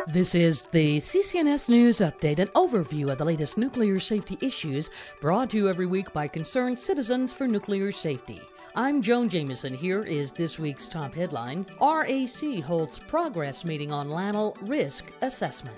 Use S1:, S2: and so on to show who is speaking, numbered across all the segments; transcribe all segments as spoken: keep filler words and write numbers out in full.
S1: This is the C C N S News Update, an overview of the latest nuclear safety issues brought to you every week by concerned citizens for nuclear safety. I'm Joan Jamieson. Here is this week's top headline. R A C holds progress meeting on LANL risk assessment.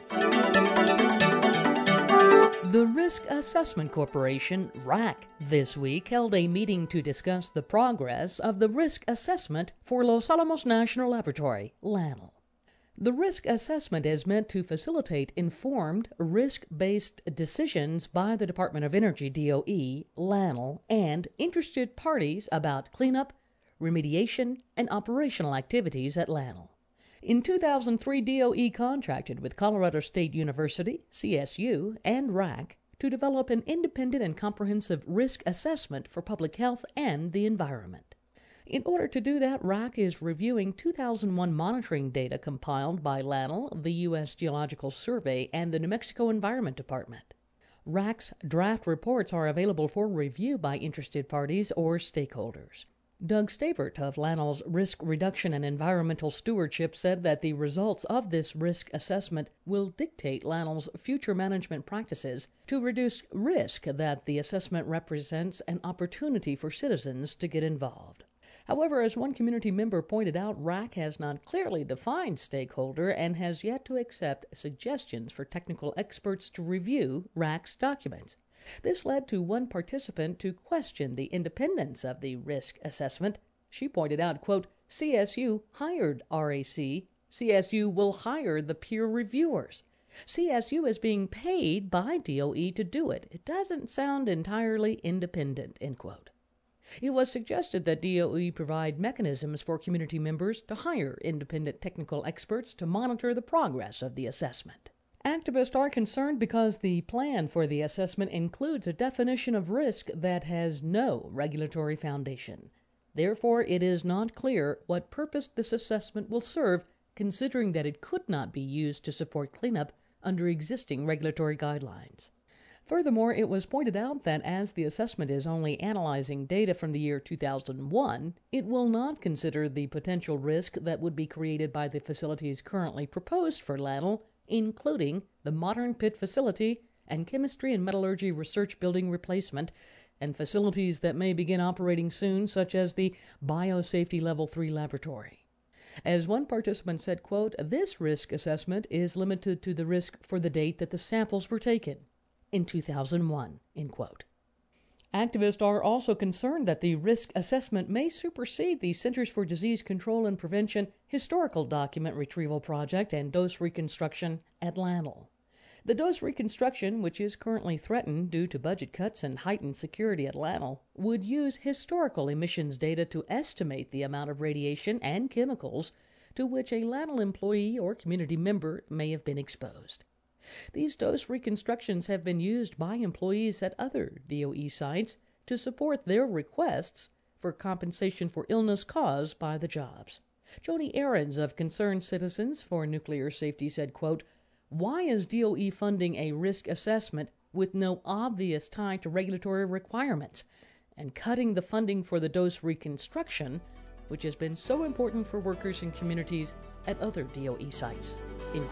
S1: The Risk Assessment Corporation, R A C, this week held a meeting to discuss the progress of the risk assessment for Los Alamos National Laboratory, LANL. The risk assessment is meant to facilitate informed, risk-based decisions by the Department of Energy, D O E, LANL, and interested parties about cleanup, remediation, and operational activities at LANL. In two thousand three, D O E contracted with Colorado State University, C S U, and R A C to develop an independent and comprehensive risk assessment for public health and the environment. In order to do that, R A C is reviewing two thousand one monitoring data compiled by LANL, the U S Geological Survey, and the New Mexico Environment Department. R A C's draft reports are available for review by interested parties or stakeholders. Doug Stavert of LANL's Risk Reduction and Environmental Stewardship said that the results of this risk assessment will dictate LANL's future management practices to reduce risk that the assessment represents an opportunity for citizens to get involved. However, as one community member pointed out, R A C has not clearly defined stakeholder and has yet to accept suggestions for technical experts to review R A C's documents. This led to one participant to question the independence of the risk assessment. She pointed out, quote, C S U hired R A C. C S U will hire the peer reviewers. C S U is being paid by D O E to do it. It doesn't sound entirely independent, end quote. It was suggested that D O E provide mechanisms for community members to hire independent technical experts to monitor the progress of the assessment. Activists are concerned because the plan for the assessment includes a definition of risk that has no regulatory foundation. Therefore, it is not clear what purpose this assessment will serve, considering that it could not be used to support cleanup under existing regulatory guidelines. Furthermore, it was pointed out that as the assessment is only analyzing data from the year two thousand one, it will not consider the potential risk that would be created by the facilities currently proposed for LANL, including the modern pit facility and chemistry and metallurgy research building replacement, and facilities that may begin operating soon, such as the Biosafety Level three laboratory. As one participant said, quote, this risk assessment is limited to the risk for the date that the samples were taken, in two thousand one, end quote. Activists are also concerned that the risk assessment may supersede the Centers for Disease Control and Prevention historical document retrieval project and dose reconstruction at LANL. The dose reconstruction, which is currently threatened due to budget cuts and heightened security at LANL, would use historical emissions data to estimate the amount of radiation and chemicals to which a LANL employee or community member may have been exposed. These dose reconstructions have been used by employees at other D O E sites to support their requests for compensation for illness caused by the jobs. Joni Ahrens of Concerned Citizens for Nuclear Safety said, quote, why is D O E funding a risk assessment with no obvious tie to regulatory requirements and cutting the funding for the dose reconstruction, which has been so important for workers and communities at other D O E sites, end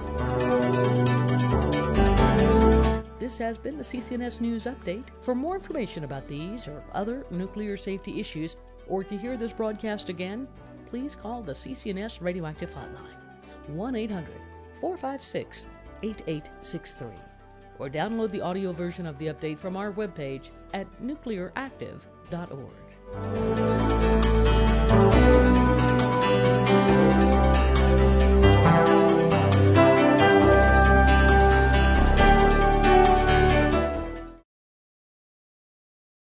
S1: quote. This has been the C C N S News Update. For more information about these or other nuclear safety issues, or to hear this broadcast again, please call the C C N S Radioactive Hotline, one eight hundred, four five six, eight eight six three, or download the audio version of the update from our webpage at nuclear active dot org.